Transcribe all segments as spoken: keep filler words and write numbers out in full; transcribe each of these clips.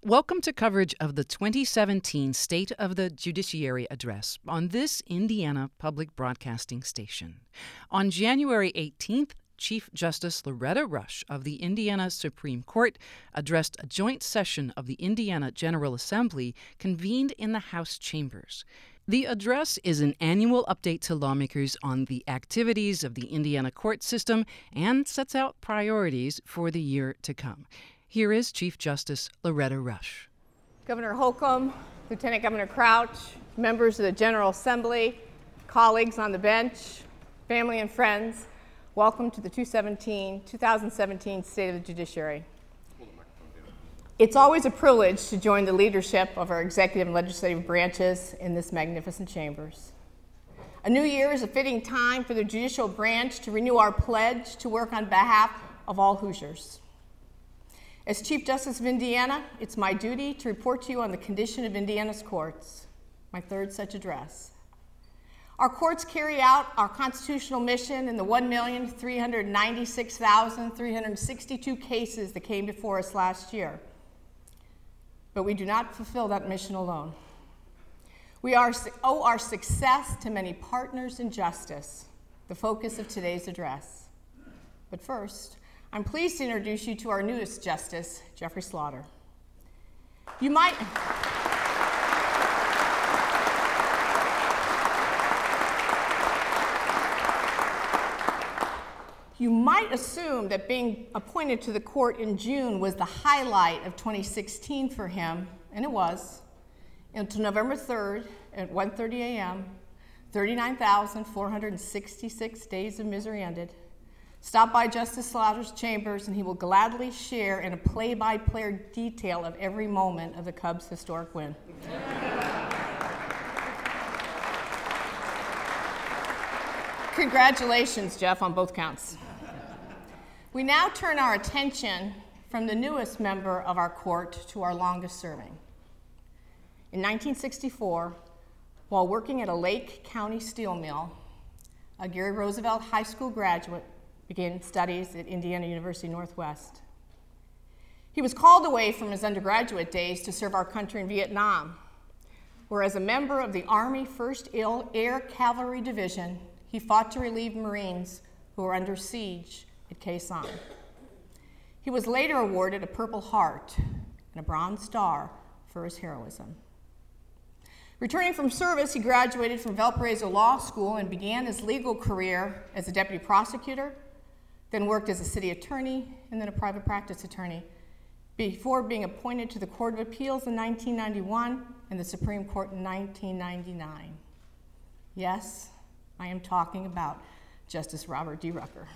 Welcome to coverage of the twenty seventeen State of the Judiciary Address on this Indiana Public Broadcasting station. On January eighteenth, Chief Justice Loretta Rush of the Indiana Supreme Court addressed a joint session of the Indiana General Assembly convened in the House chambers. The address is an annual update to lawmakers on the activities of the Indiana court system and sets out priorities for the year to come. Here is Chief Justice Loretta Rush. Governor Holcomb, Lieutenant Governor Crouch, members of the General Assembly, colleagues on the bench, family and friends, welcome to the two thousand seventeen State of the Judiciary. It's always a privilege to join the leadership of our executive and legislative branches in this magnificent chambers. A new year is a fitting time for the judicial branch to renew our pledge to work on behalf of all Hoosiers. As Chief Justice of Indiana, it's my duty to report to you on the condition of Indiana's courts, my third such address. Our courts carry out our constitutional mission in the one million three hundred ninety-six thousand three hundred sixty-two cases that came before us last year. But we do not fulfill that mission alone. We are, owe our success to many partners in justice, the focus of today's address. But first, I'm pleased to introduce you to our newest justice, Jeffrey Slaughter. You might, you might assume that being appointed to the court in June was the highlight of twenty sixteen for him, and it was, until November third at one thirty a.m., thirty-nine thousand four hundred sixty-six days of misery ended. Stop by Justice Slaughter's chambers and he will gladly share in a play-by-play detail of every moment of the Cubs' historic win. Congratulations, Jeff, on both counts. We now turn our attention from the newest member of our court to our longest serving. In nineteen sixty-four, while working at a Lake County steel mill, a Gary Roosevelt High School graduate began studies at Indiana University Northwest. He was called away from his undergraduate days to serve our country in Vietnam, where as a member of the Army First Air Cavalry Division, he fought to relieve Marines who were under siege at Khe Sanh. He was later awarded a Purple Heart and a Bronze Star for his heroism. Returning from service, he graduated from Valparaiso Law School and began his legal career as a deputy prosecutor, then worked as a city attorney and then a private practice attorney, before being appointed to the Court of Appeals in nineteen ninety-one and the Supreme Court in nineteen ninety-nine. Yes, I am talking about Justice Robert D. Rucker.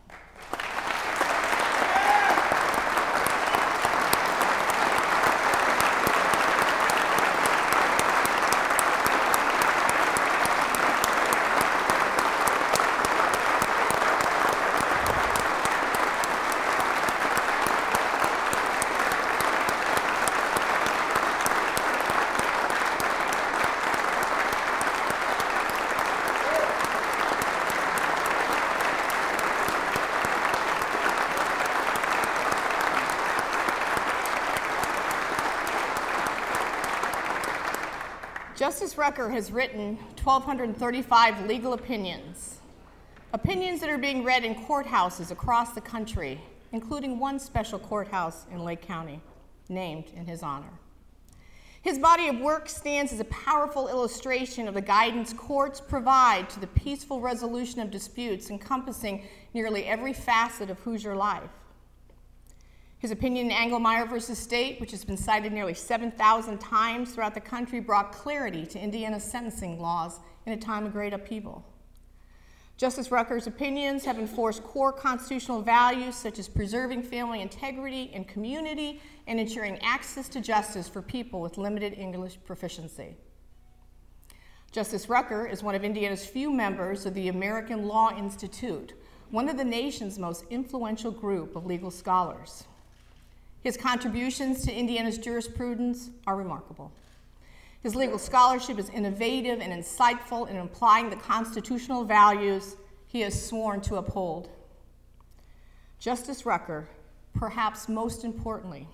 Justice Rucker has written one thousand two hundred thirty-five legal opinions, opinions that are being read in courthouses across the country, including one special courthouse in Lake County, named in his honor. His body of work stands as a powerful illustration of the guidance courts provide to the peaceful resolution of disputes encompassing nearly every facet of Hoosier life. His opinion in Anglemeyer versus State, which has been cited nearly seven thousand times throughout the country, brought clarity to Indiana's sentencing laws in a time of great upheaval. Justice Rucker's opinions have enforced core constitutional values such as preserving family integrity and community and ensuring access to justice for people with limited English proficiency. Justice Rucker is one of Indiana's few members of the American Law Institute, one of the nation's most influential group of legal scholars. His contributions to Indiana's jurisprudence are remarkable. His legal scholarship is innovative and insightful in applying the constitutional values he has sworn to uphold. Justice Rucker, perhaps most importantly,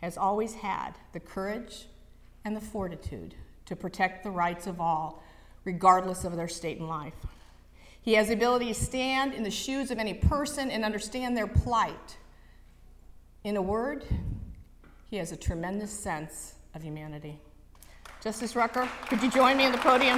has always had the courage and the fortitude to protect the rights of all, regardless of their state in life. He has the ability to stand in the shoes of any person and understand their plight. In a word, he has a tremendous sense of humanity. Justice Rucker, could you join me on the podium?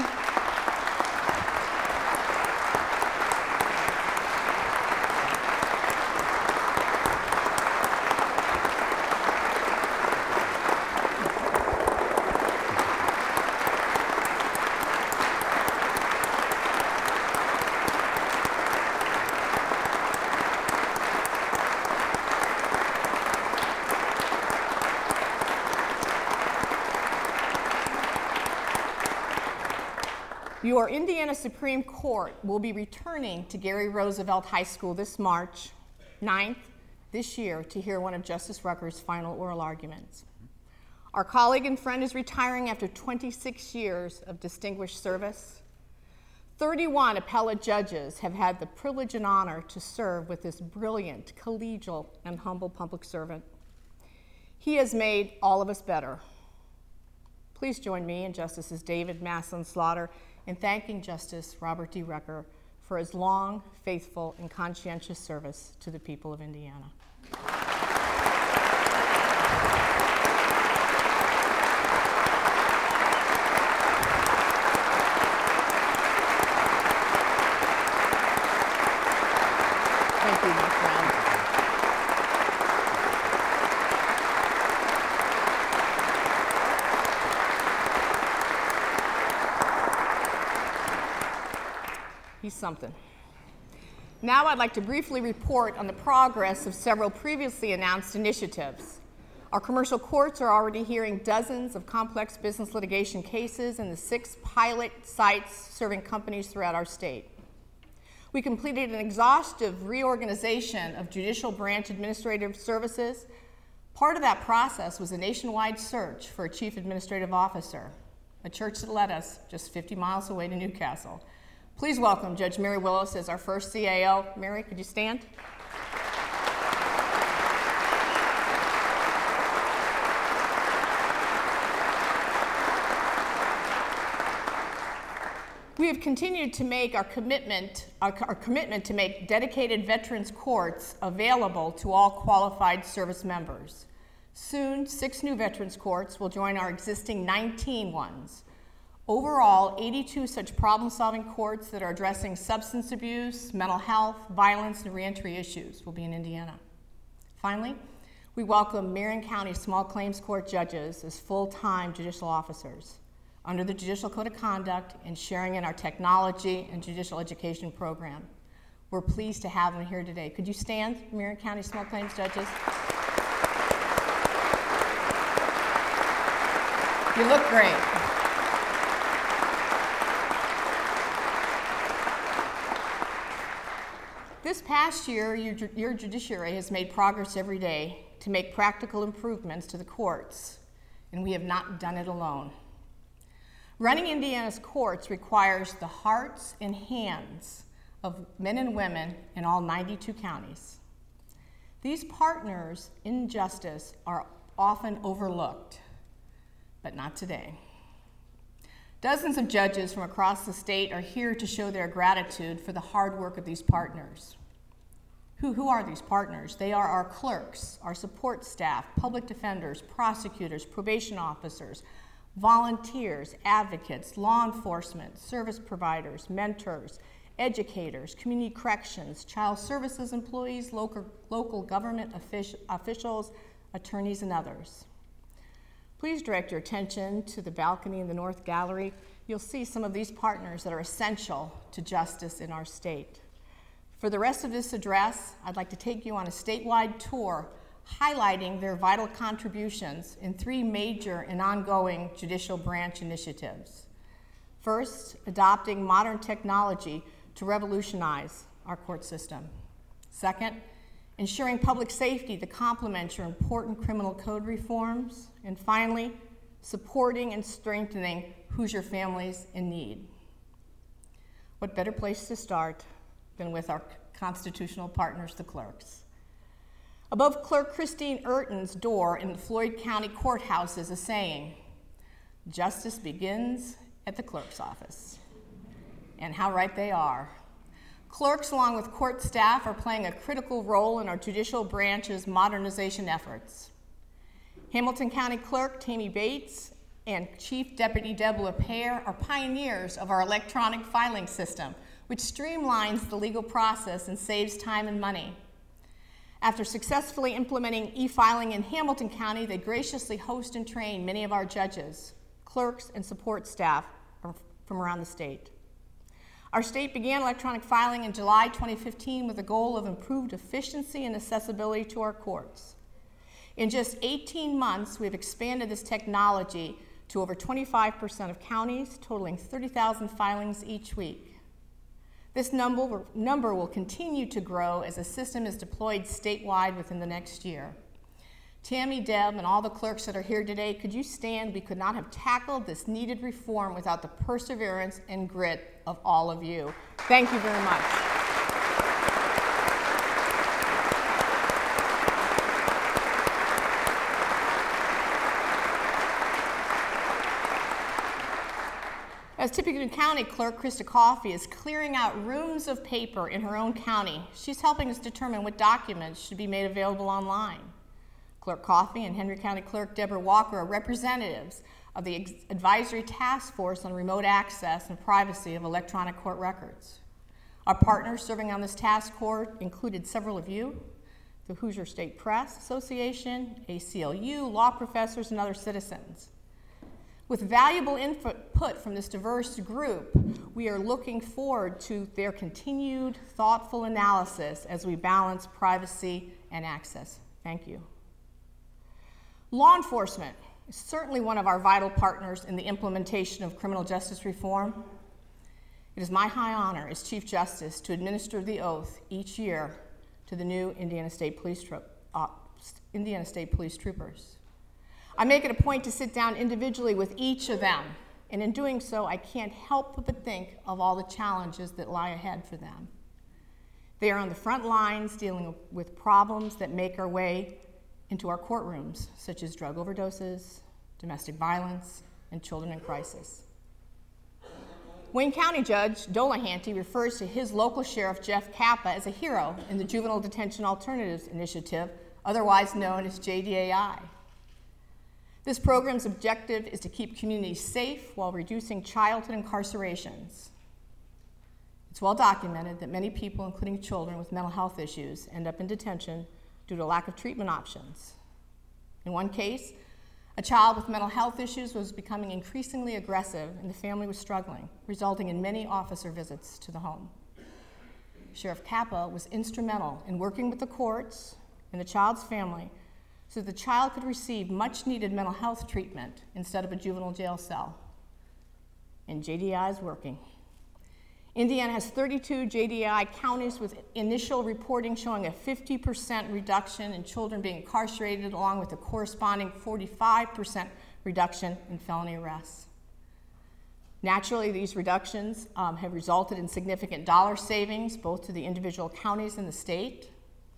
Your Indiana Supreme Court will be returning to Gary Roosevelt High School this March ninth this year to hear one of Justice Rucker's final oral arguments. Our colleague and friend is retiring after twenty-six years of distinguished service. thirty-one appellate judges have had the privilege and honor to serve with this brilliant, collegial, and humble public servant. He has made all of us better. Please join me and Justices David Maslin Slaughter in thanking Justice Robert D. Rucker for his long, faithful, and conscientious service to the people of Indiana. Thank you, my friend. He's something. Now I'd like to briefly report on the progress of several previously announced initiatives. Our commercial courts are already hearing dozens of complex business litigation cases in the six pilot sites serving companies throughout our state. We completed an exhaustive reorganization of judicial branch administrative services. Part of that process was a nationwide search for a chief administrative officer, a church that led us just fifty miles away to Newcastle. Please welcome Judge Mary Willis as our first C A O. Mary, could you stand? We have continued to make our commitment, our, our commitment to make dedicated veterans courts available to all qualified service members. Soon, six new veterans courts will join our existing nineteen ones. Overall, eighty-two such problem-solving courts that are addressing substance abuse, mental health, violence, and reentry issues will be in Indiana. Finally, we welcome Marion County Small Claims Court judges as full-time judicial officers under the Judicial Code of Conduct and sharing in our technology and judicial education program. We're pleased to have them here today. Could you stand, Marion County Small Claims judges? You look great. This past year, your, your judiciary has made progress every day to make practical improvements to the courts, and we have not done it alone. Running Indiana's courts requires the hearts and hands of men and women in all ninety-two counties. These partners in justice are often overlooked, but not today. Dozens of judges from across the state are here to show their gratitude for the hard work of these partners. Who, who are these partners? They are our clerks, our support staff, public defenders, prosecutors, probation officers, volunteers, advocates, law enforcement, service providers, mentors, educators, community corrections, child services employees, local, local government offic- officials, attorneys, and others. Please direct your attention to the balcony in the North Gallery. You'll see some of these partners that are essential to justice in our state. For the rest of this address, I'd like to take you on a statewide tour highlighting their vital contributions in three major and ongoing judicial branch initiatives. First, adopting modern technology to revolutionize our court system. Second, ensuring public safety to complement your important criminal code reforms. And finally, supporting and strengthening Hoosier families in need. What better place to start than with our constitutional partners, the clerks? Above Clerk Christine Urton's door in the Floyd County Courthouse is a saying, "Justice begins at the clerk's office." And how right they are. Clerks, along with court staff, are playing a critical role in our judicial branch's modernization efforts. Hamilton County Clerk Tammy Bates and Chief Deputy Deb LaPere are pioneers of our electronic filing system, which streamlines the legal process and saves time and money. After successfully implementing e-filing in Hamilton County, they graciously host and train many of our judges, clerks, and support staff from around the state. Our state began electronic filing in July twenty fifteen with the goal of improved efficiency and accessibility to our courts. In just eighteen months, we've expanded this technology to over twenty-five percent of counties, totaling thirty thousand filings each week. This number, number will continue to grow as the system is deployed statewide within the next year. Tammy, Deb, and all the clerks that are here today, could you stand? We could not have tackled this needed reform without the perseverance and grit of all of you. Thank you very much. As Tippecanoe County Clerk Krista Coffey is clearing out rooms of paper in her own county, she's helping us determine what documents should be made available online. Clerk Coffey and Henry County Clerk Deborah Walker are representatives of the Advisory Task Force on Remote Access and Privacy of Electronic Court Records. Our partners serving on this task force included several of you, the Hoosier State Press Association, A C L U, law professors, and other citizens. With valuable input from this diverse group, we are looking forward to their continued thoughtful analysis as we balance privacy and access. Thank you. Law enforcement is certainly one of our vital partners in the implementation of criminal justice reform. It is my high honor as Chief Justice to administer the oath each year to the new Indiana State Police, Tro- uh, Indiana State Police Troopers. I make it a point to sit down individually with each of them, and in doing so, I can't help but think of all the challenges that lie ahead for them. They are on the front lines dealing with problems that make our way into our courtrooms, such as drug overdoses, domestic violence, and children in crisis. Wayne County Judge Dolahanty refers to his local sheriff, Jeff Kappa, as a hero in the Juvenile Detention Alternatives Initiative, otherwise known as J D A I. This program's objective is to keep communities safe while reducing childhood incarcerations. It's well documented that many people, including children with mental health issues, end up in detention due to lack of treatment options. In one case, a child with mental health issues was becoming increasingly aggressive and the family was struggling, resulting in many officer visits to the home. Sheriff Kappa was instrumental in working with the courts and the child's family so that the child could receive much-needed mental health treatment instead of a juvenile jail cell. And J D A I is working. Indiana has thirty-two J D A I counties with initial reporting showing a fifty percent reduction in children being incarcerated, along with a corresponding forty-five percent reduction in felony arrests. Naturally, these reductions um, have resulted in significant dollar savings, both to the individual counties and the state.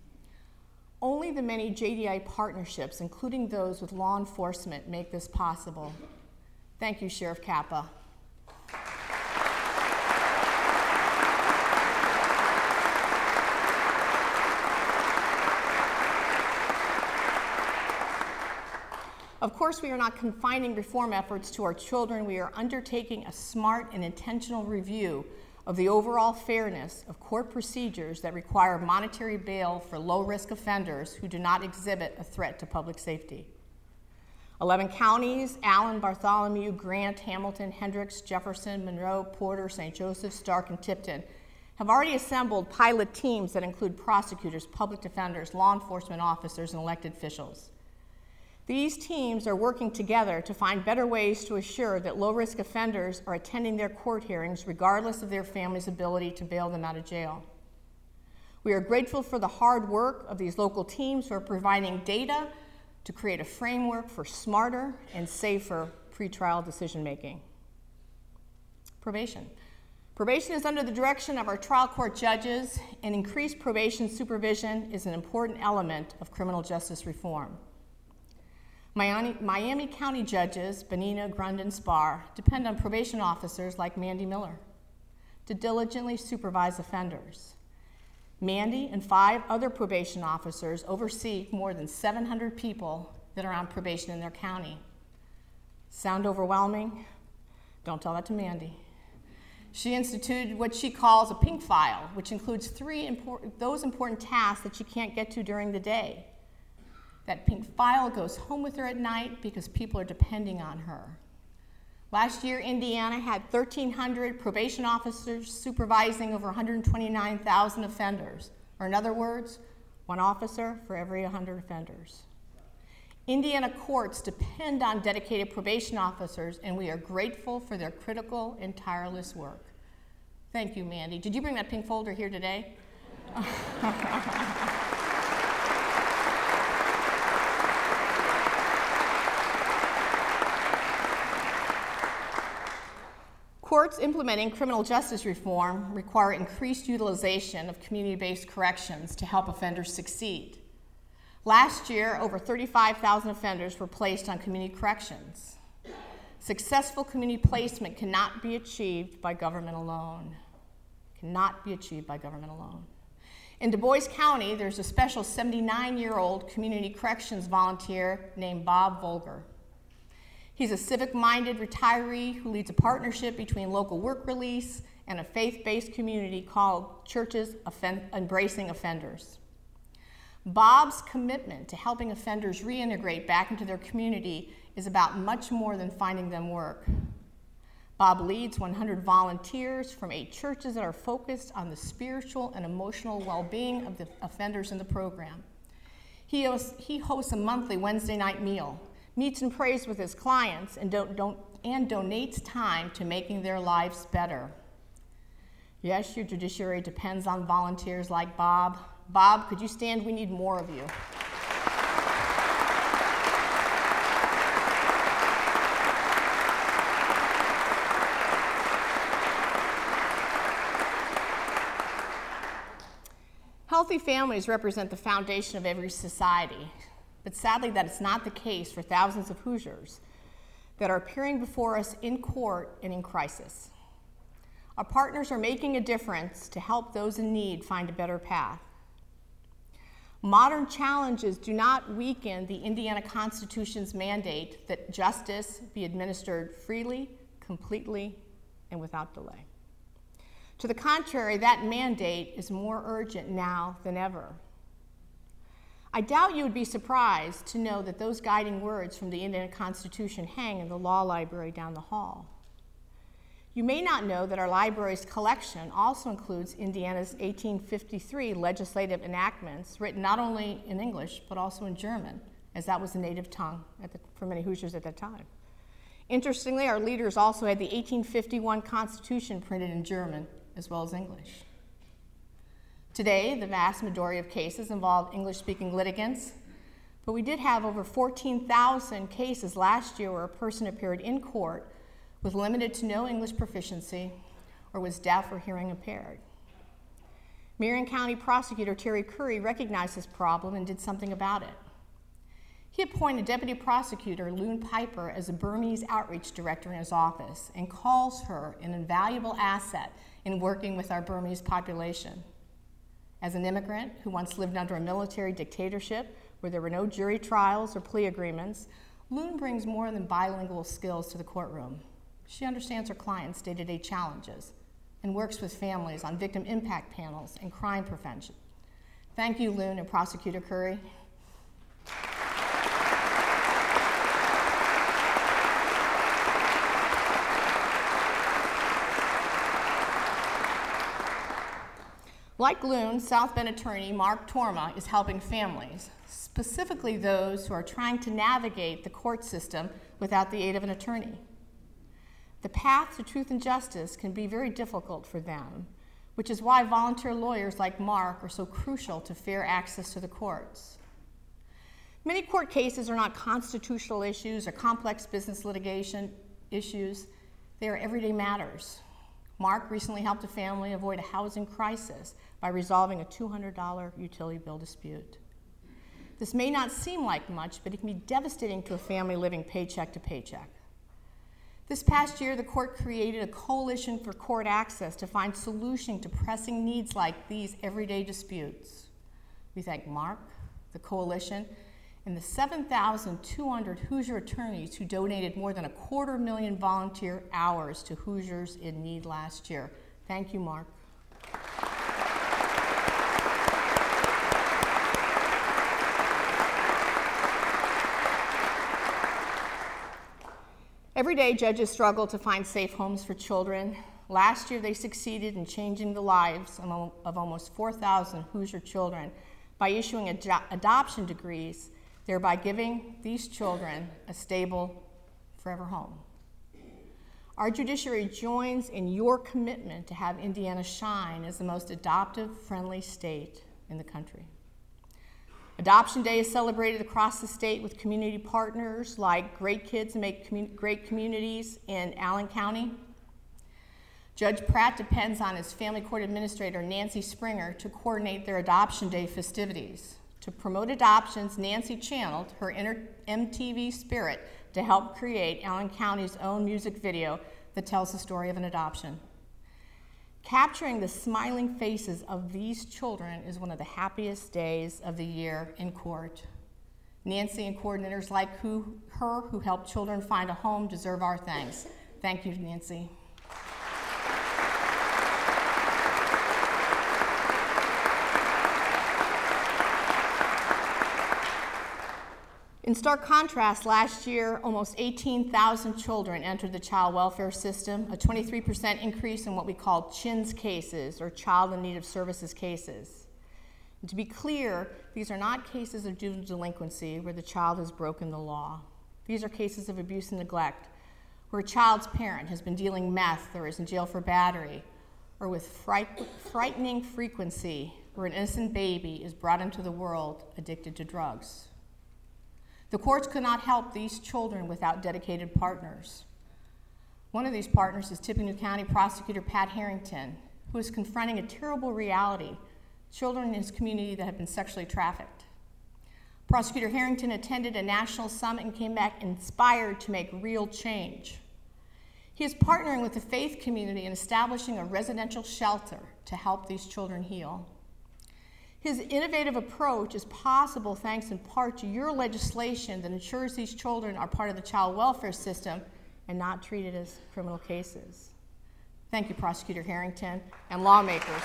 Only the many J D A I partnerships, including those with law enforcement, make this possible. Thank you, Sheriff Kappa. Of course, we are not confining reform efforts to our children. We are undertaking a smart and intentional review of the overall fairness of court procedures that require monetary bail for low-risk offenders who do not exhibit a threat to public safety. Eleven counties, Allen, Bartholomew, Grant, Hamilton, Hendricks, Jefferson, Monroe, Porter, Saint Joseph, Stark, and Tipton, have already assembled pilot teams that include prosecutors, public defenders, law enforcement officers, and elected officials. These teams are working together to find better ways to assure that low-risk offenders are attending their court hearings regardless of their family's ability to bail them out of jail. We are grateful for the hard work of these local teams who are providing data to create a framework for smarter and safer pretrial decision-making. Probation. Probation is under the direction of our trial court judges, and increased probation supervision is an important element of criminal justice reform. Miami, Miami County judges, Bonilla, Grund, and Spar, depend on probation officers like Mandy Miller to diligently supervise offenders. Mandy and five other probation officers oversee more than seven hundred people that are on probation in their county. Sound overwhelming? Don't tell that to Mandy. She instituted what she calls a pink file, which includes three important, those important tasks that she can't get to during the day. That pink file goes home with her at night because people are depending on her. Last year, Indiana had thirteen hundred probation officers supervising over one hundred twenty-nine thousand offenders, or in other words, one officer for every one hundred offenders. Indiana courts depend on dedicated probation officers, and we are grateful for their critical and tireless work. Thank you, Mandy. Did you bring that pink folder here today? Courts implementing criminal justice reform require increased utilization of community-based corrections to help offenders succeed. Last year, over thirty-five thousand offenders were placed on community corrections. Successful community placement cannot be achieved by government alone. Cannot be achieved by government alone. In Du Bois County, there's a special seventy-nine-year-old community corrections volunteer named Bob Volger. He's a civic-minded retiree who leads a partnership between local work release and a faith-based community called Churches Offen- Embracing Offenders. Bob's commitment to helping offenders reintegrate back into their community is about much more than finding them work. Bob leads one hundred volunteers from eight churches that are focused on the spiritual and emotional well-being of the offenders in the program. He hosts, he hosts a monthly Wednesday night meal, meets and prays with his clients, and, don't, don't, and donates time to making their lives better. Yes, your judiciary depends on volunteers like Bob. Bob, could you stand? We need more of you. Healthy families represent the foundation of every society, but sadly that is not the case for thousands of Hoosiers that are appearing before us in court and in crisis. Our partners are making a difference to help those in need find a better path. Modern challenges do not weaken the Indiana Constitution's mandate that justice be administered freely, completely, and without delay. To the contrary, that mandate is more urgent now than ever. I doubt you would be surprised to know that those guiding words from the Indiana Constitution hang in the law library down the hall. You may not know that our library's collection also includes Indiana's eighteen fifty-three legislative enactments, written not only in English, but also in German, as that was the native tongue at the, for many Hoosiers at that time. Interestingly, our leaders also had the eighteen fifty-one Constitution printed in German, as well as English. Today, the vast majority of cases involve English-speaking litigants, but we did have over fourteen thousand cases last year where a person appeared in court with limited to no English proficiency or was deaf or hearing impaired. Marion County Prosecutor Terry Curry recognized this problem and did something about it. He appointed Deputy Prosecutor Loon Piper as a Burmese outreach director in his office and calls her an invaluable asset in working with our Burmese population. As an immigrant who once lived under a military dictatorship where there were no jury trials or plea agreements, Loon brings more than bilingual skills to the courtroom. She understands her clients' day-to-day challenges and works with families on victim impact panels and crime prevention. Thank you, Loon and Prosecutor Curry. Like Loon, South Bend attorney Mark Torma is helping families, specifically those who are trying to navigate the court system without the aid of an attorney. The path to truth and justice can be very difficult for them, which is why volunteer lawyers like Mark are so crucial to fair access to the courts. Many court cases are not constitutional issues or complex business litigation issues. They are everyday matters. Mark recently helped a family avoid a housing crisis by resolving a two hundred dollars utility bill dispute. This may not seem like much, but it can be devastating to a family living paycheck to paycheck. This past year, the court created a coalition for court access to find solutions to pressing needs like these everyday disputes. We thank Mark, the coalition, and the seven thousand two hundred Hoosier attorneys who donated more than a quarter million volunteer hours to Hoosiers in need last year. Thank you, Mark. Every day, judges struggle to find safe homes for children. Last year, they succeeded in changing the lives of almost four thousand Hoosier children by issuing ad- adoption decrees, thereby giving these children a stable, forever home. Our judiciary joins in your commitment to have Indiana shine as the most adoptive-friendly state in the country. Adoption Day is celebrated across the state with community partners like Great Kids Make Commun- Great Communities in Allen County. Judge Pratt depends on his family court administrator, Nancy Springer, to coordinate their Adoption Day festivities. To promote adoptions, Nancy channeled her inner M T V spirit to help create Allen County's own music video that tells the story of an adoption. Capturing the smiling faces of these children is one of the happiest days of the year in court. Nancy and coordinators like who, her who help children find a home deserve our thanks. Thank you, Nancy. In stark contrast, last year, almost eighteen thousand children entered the child welfare system, a twenty-three percent increase in what we call C H I N S cases, or Child in Need of Services cases. And to be clear, these are not cases of juvenile delinquency where the child has broken the law. These are cases of abuse and neglect, where a child's parent has been dealing meth or is in jail for battery, or with fright- frightening frequency, where an innocent baby is brought into the world addicted to drugs. The courts could not help these children without dedicated partners. One of these partners is Tippecanoe County Prosecutor Pat Harrington, who is confronting a terrible reality, children in his community that have been sexually trafficked. Prosecutor Harrington attended a national summit and came back inspired to make real change. He is partnering with the faith community in establishing a residential shelter to help these children heal. His innovative approach is possible thanks in part to your legislation that ensures these children are part of the child welfare system and not treated as criminal cases. Thank you, Prosecutor Harrington and lawmakers.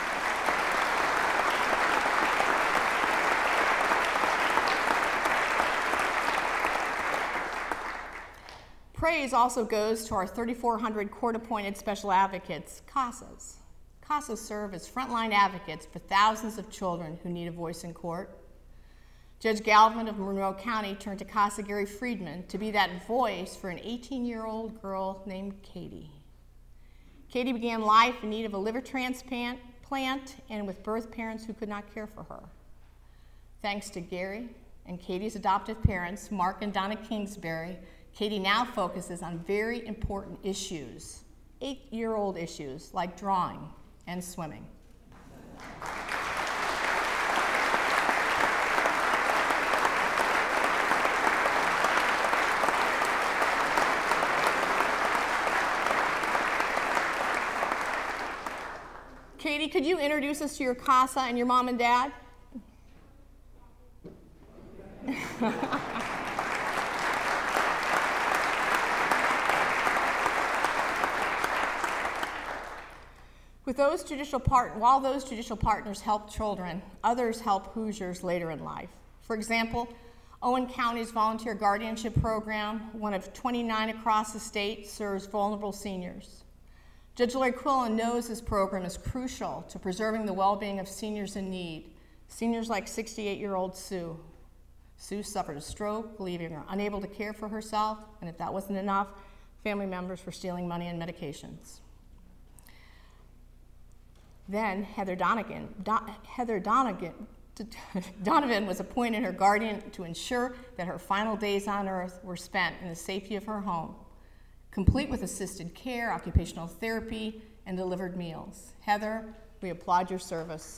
Praise also goes to our thirty-four hundred court-appointed special advocates, CASAs. CASAs serve as frontline advocates for thousands of children who need a voice in court. Judge Galvin of Monroe County turned to CASA Gary Friedman to be that voice for an eighteen-year-old girl named Katie. Katie began life in need of a liver transplant plant and with birth parents who could not care for her. Thanks to Gary and Katie's adoptive parents, Mark and Donna Kingsbury, Katie now focuses on very important issues, eight-year-old issues like drawing and swimming. Katie, could you introduce us to your CASA and your mom and dad? With those judicial part, while those judicial partners help children, others help Hoosiers later in life. For example, Owen County's Volunteer Guardianship Program, one of twenty-nine across the state, serves vulnerable seniors. Judge Larry Quillen knows this program is crucial to preserving the well-being of seniors in need, seniors like sixty-eight-year-old Sue. Sue suffered a stroke, leaving her unable to care for herself, and if that wasn't enough, family members were stealing money and medications. Then Heather Donegan, Don, Heather Donegan, Donovan was appointed her guardian to ensure that her final days on earth were spent in the safety of her home, complete with assisted care, occupational therapy, and delivered meals. Heather, we applaud your service.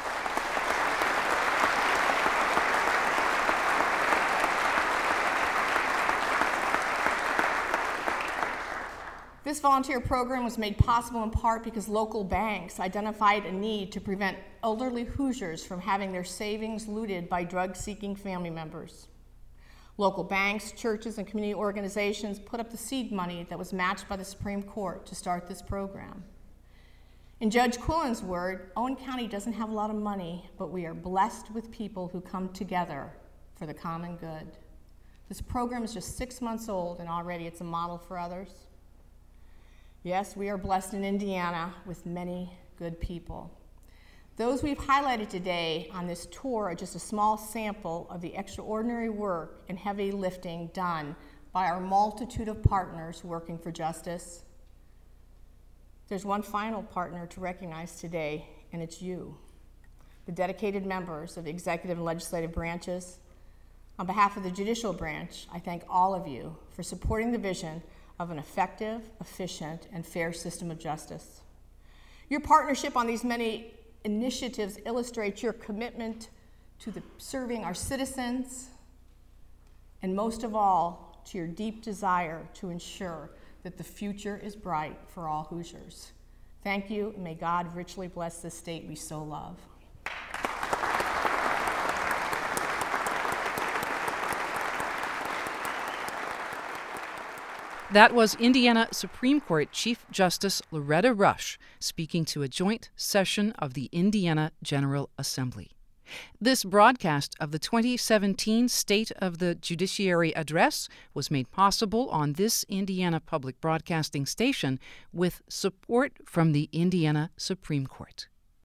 This volunteer program was made possible in part because local banks identified a need to prevent elderly Hoosiers from having their savings looted by drug-seeking family members. Local banks, churches, and community organizations put up the seed money that was matched by the Supreme Court to start this program. In Judge Quillen's word, Owen County doesn't have a lot of money, but we are blessed with people who come together for the common good. This program is just six months old, and already it's a model for others. Yes, we are blessed in Indiana with many good people. Those we've highlighted today on this tour are just a small sample of the extraordinary work and heavy lifting done by our multitude of partners working for justice. There's one final partner to recognize today, and it's you, the dedicated members of the executive and legislative branches. On behalf of the judicial branch, I thank all of you for supporting the vision of an effective, efficient, and fair system of justice. Your partnership on these many initiatives illustrates your commitment to the, serving our citizens, and most of all, to your deep desire to ensure that the future is bright for all Hoosiers. Thank you, and may God richly bless this state we so love. That was Indiana Supreme Court Chief Justice Loretta Rush speaking to a joint session of the Indiana General Assembly. This broadcast of the twenty seventeen State of the Judiciary Address was made possible on this Indiana Public Broadcasting station with support from the Indiana Supreme Court.